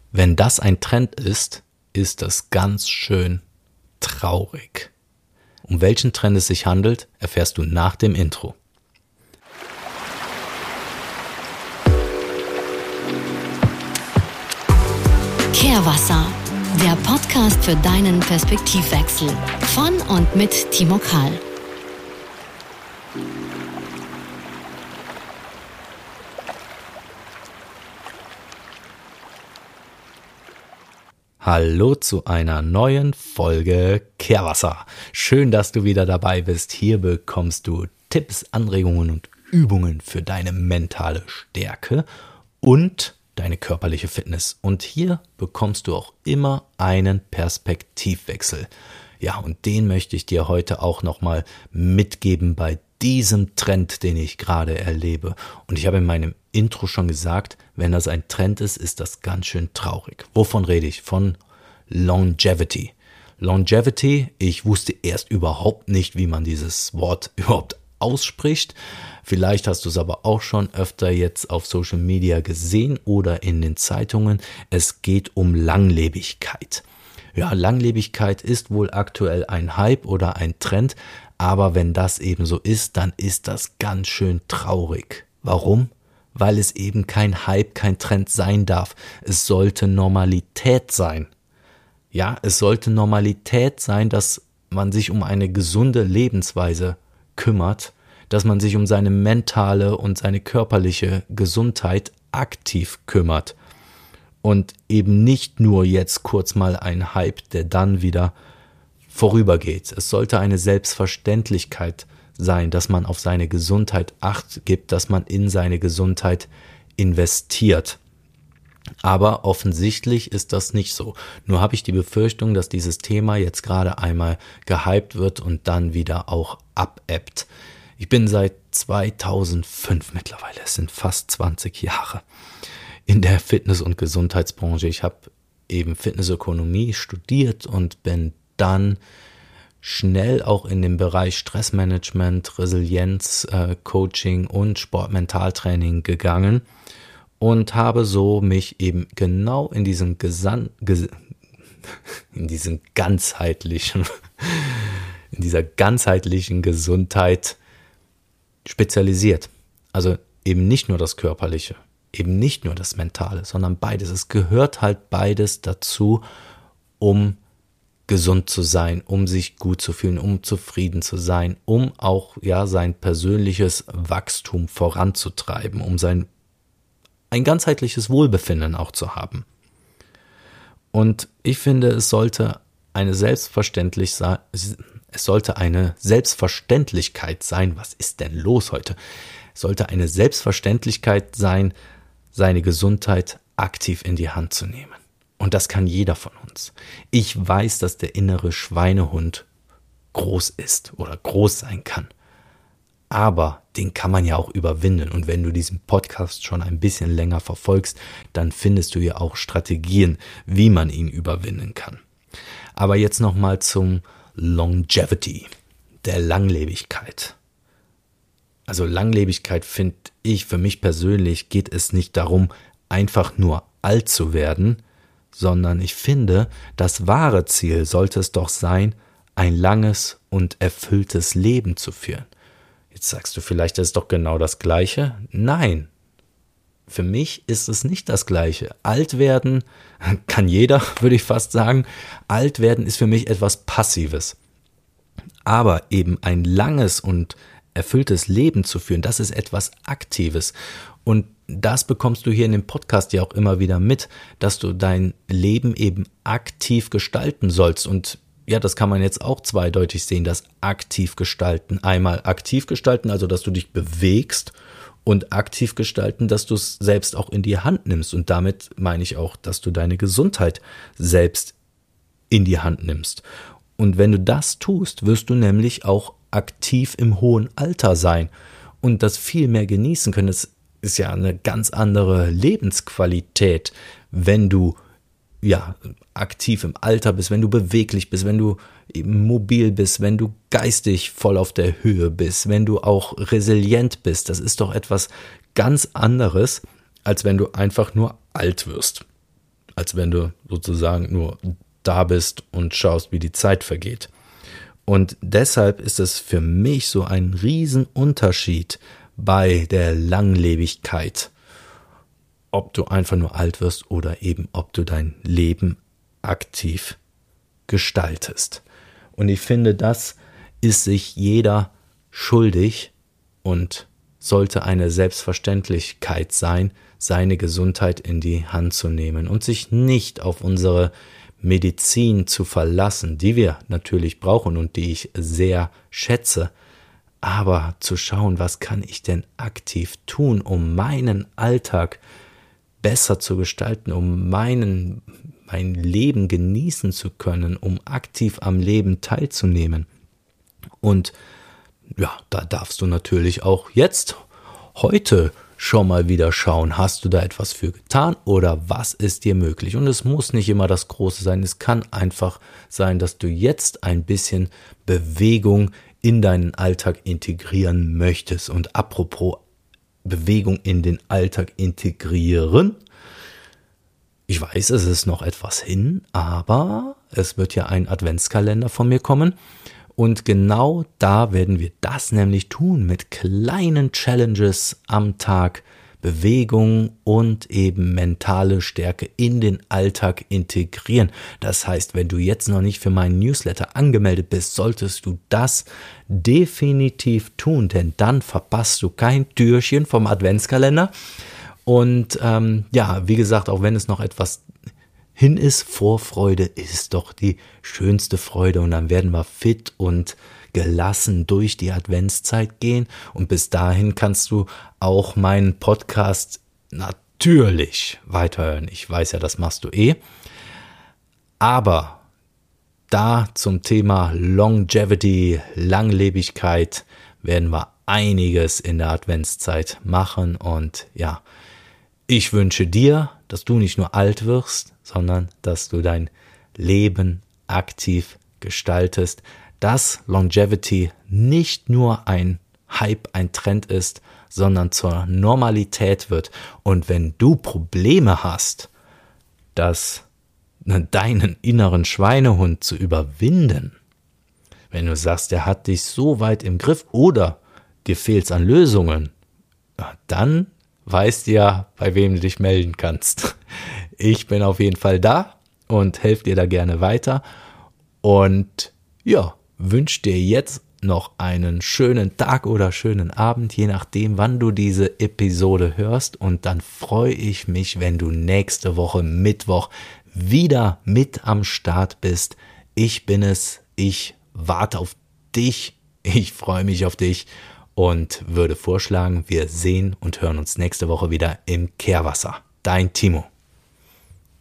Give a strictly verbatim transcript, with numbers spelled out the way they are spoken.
Wenn das ein Trend ist, ist das ganz schön traurig. Um welchen Trend es sich handelt, erfährst du nach dem Intro. Kehrwasser, der Podcast für deinen Perspektivwechsel von und mit Timo Karl. Hallo zu einer neuen Folge Kehrwasser. Schön, dass du wieder dabei bist. Hier bekommst du Tipps, Anregungen und Übungen für deine mentale Stärke und deine körperliche Fitness. Und hier bekommst du auch immer einen Perspektivwechsel. Ja, und den möchte ich dir heute auch nochmal mitgeben bei diesem Trend, den ich gerade erlebe. Und ich habe in meinem Intro schon gesagt, wenn das ein Trend ist, ist das ganz schön traurig. Wovon rede ich? Von Longevity. Longevity, ich wusste erst überhaupt nicht, wie man dieses Wort überhaupt ausspricht. Vielleicht hast du es aber auch schon öfter jetzt auf Social Media gesehen oder in den Zeitungen. Es geht um Langlebigkeit. Ja, Langlebigkeit ist wohl aktuell ein Hype oder ein Trend, aber wenn das eben so ist, dann ist das ganz schön traurig. Warum? Weil es eben kein Hype, kein Trend sein darf. Es sollte Normalität sein. Ja, es sollte Normalität sein, dass man sich um eine gesunde Lebensweise kümmert, dass man sich um seine mentale und seine körperliche Gesundheit aktiv kümmert und eben nicht nur jetzt kurz mal ein Hype, der dann wieder vorübergeht. Es sollte eine Selbstverständlichkeit sein, dass man auf seine Gesundheit Acht gibt, dass man in seine Gesundheit investiert. Aber offensichtlich ist das nicht so. Nur habe ich die Befürchtung, dass dieses Thema jetzt gerade einmal gehypt wird und dann wieder auch abebbt. Ich bin seit zweitausendfünf mittlerweile, es sind fast zwanzig Jahre, in der Fitness- und Gesundheitsbranche. Ich habe eben Fitnessökonomie studiert und bin dann schnell auch in den Bereich Stressmanagement, Resilienz, äh, Coaching und Sportmentaltraining gegangen und habe so mich eben genau in diesem Gesan- ges- in diesem ganzheitlichen in dieser ganzheitlichen Gesundheit spezialisiert. Also eben nicht nur das Körperliche, eben nicht nur das Mentale, sondern beides. Es gehört halt beides dazu, um gesund zu sein, um sich gut zu fühlen, um zufrieden zu sein, um auch ja sein persönliches Wachstum voranzutreiben, um sein ein ganzheitliches Wohlbefinden auch zu haben. Und ich finde, es sollte eine selbstverständlich sein, es sollte eine Selbstverständlichkeit sein. Was ist denn los heute? Es sollte eine Selbstverständlichkeit sein, seine Gesundheit aktiv in die Hand zu nehmen. Und das kann jeder von uns. Ich weiß, dass der innere Schweinehund groß ist oder groß sein kann. Aber den kann man ja auch überwinden. Und wenn du diesen Podcast schon ein bisschen länger verfolgst, dann findest du ja auch Strategien, wie man ihn überwinden kann. Aber jetzt nochmal zum Longevity, der Langlebigkeit. Also Langlebigkeit finde ich, für mich persönlich geht es nicht darum, einfach nur alt zu werden, sondern ich finde, das wahre Ziel sollte es doch sein, ein langes und erfülltes Leben zu führen. Jetzt sagst du vielleicht, das ist doch genau das Gleiche. Nein, für mich ist es nicht das Gleiche. Alt werden kann jeder, würde ich fast sagen. Alt werden ist für mich etwas Passives. Aber eben ein langes und erfülltes Leben zu führen, das ist etwas Aktives. Und das bekommst du hier in dem Podcast ja auch immer wieder mit, dass du dein Leben eben aktiv gestalten sollst. Und ja, das kann man jetzt auch zweideutig sehen, das aktiv gestalten. Einmal aktiv gestalten, also dass du dich bewegst, und aktiv gestalten, dass du es selbst auch in die Hand nimmst. Und damit meine ich auch, dass du deine Gesundheit selbst in die Hand nimmst. Und wenn du das tust, wirst du nämlich auch aktiv im hohen Alter sein und das viel mehr genießen können. Es ist ja eine ganz andere Lebensqualität, wenn du ja aktiv im Alter bist, wenn du beweglich bist, wenn du eben mobil bist, wenn du geistig voll auf der Höhe bist, wenn du auch resilient bist. Das ist doch etwas ganz anderes, als wenn du einfach nur alt wirst. als wenn du sozusagen nur da bist und schaust, wie die Zeit vergeht. Und deshalb ist es für mich so ein Riesenunterschied bei der Langlebigkeit, ob du einfach nur alt wirst oder eben ob du dein Leben aktiv gestaltest. Und ich finde, das ist sich jeder schuldig und sollte eine Selbstverständlichkeit sein, seine Gesundheit in die Hand zu nehmen und sich nicht auf unsere Medizin zu verlassen, die wir natürlich brauchen und die ich sehr schätze, aber zu schauen, was kann ich denn aktiv tun, um meinen Alltag besser zu gestalten, um meinen, mein Leben genießen zu können, um aktiv am Leben teilzunehmen. Und ja, da darfst du natürlich auch jetzt, heute schon mal wieder schauen, hast du da etwas für getan oder was ist dir möglich? Und es muss nicht immer das Große sein, es kann einfach sein, dass du jetzt ein bisschen Bewegung in deinen Alltag integrieren möchtest. Und apropos Bewegung in den Alltag integrieren, ich weiß, es ist noch etwas hin, aber es wird ja ein Adventskalender von mir kommen. Und genau da werden wir das nämlich tun, mit kleinen Challenges am Tag, Bewegung und eben mentale Stärke in den Alltag integrieren. Das heißt, wenn du jetzt noch nicht für meinen Newsletter angemeldet bist, solltest du das definitiv tun, denn dann verpasst du kein Türchen vom Adventskalender. Und ähm, ja, wie gesagt, auch wenn es noch etwas hin ist, Vorfreude ist doch die schönste Freude und dann werden wir fit und gelassen durch die Adventszeit gehen und bis dahin kannst du auch meinen Podcast natürlich weiterhören. Ich weiß ja, das machst du eh, aber da zum Thema Longevity, Langlebigkeit werden wir einiges in der Adventszeit machen und ja, ich wünsche dir, dass du nicht nur alt wirst, sondern dass du dein Leben aktiv gestaltest, dass Longevity nicht nur ein Hype, ein Trend ist, sondern zur Normalität wird. Und wenn du Probleme hast, das, deinen inneren Schweinehund zu überwinden, wenn du sagst, der hat dich so weit im Griff oder dir fehlt es an Lösungen, dann weißt du ja, bei wem du dich melden kannst. Ich bin auf jeden Fall da und helfe dir da gerne weiter und ja, wünsche dir jetzt noch einen schönen Tag oder schönen Abend, je nachdem, wann du diese Episode hörst und dann freue ich mich, wenn du nächste Woche Mittwoch wieder mit am Start bist. Ich bin es, ich warte auf dich, ich freue mich auf dich. Und würde vorschlagen, wir sehen und hören uns nächste Woche wieder im Kehrwasser. Dein Timo.